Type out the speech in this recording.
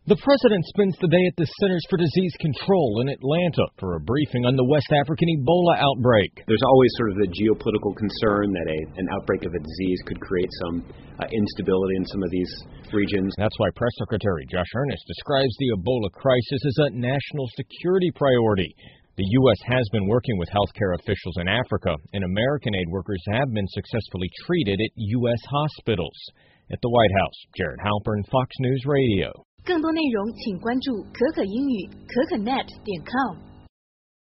The president spends the day at the Centers for Disease Control in Atlanta for a briefing on the West African Ebola outbreak. There's always sort of the geopolitical concern that an outbreak of a disease could create some instability in some of these regions. That's why Press Secretary Josh Earnest describes the Ebola crisis as a national security priority. The U.S. has been working with healthcare officials in Africa, and American aid workers have been successfully treated at U.S. hospitals. At the White House, Jared Halpern, Fox News Radio. 更多内容请关注可可英语可可net.com。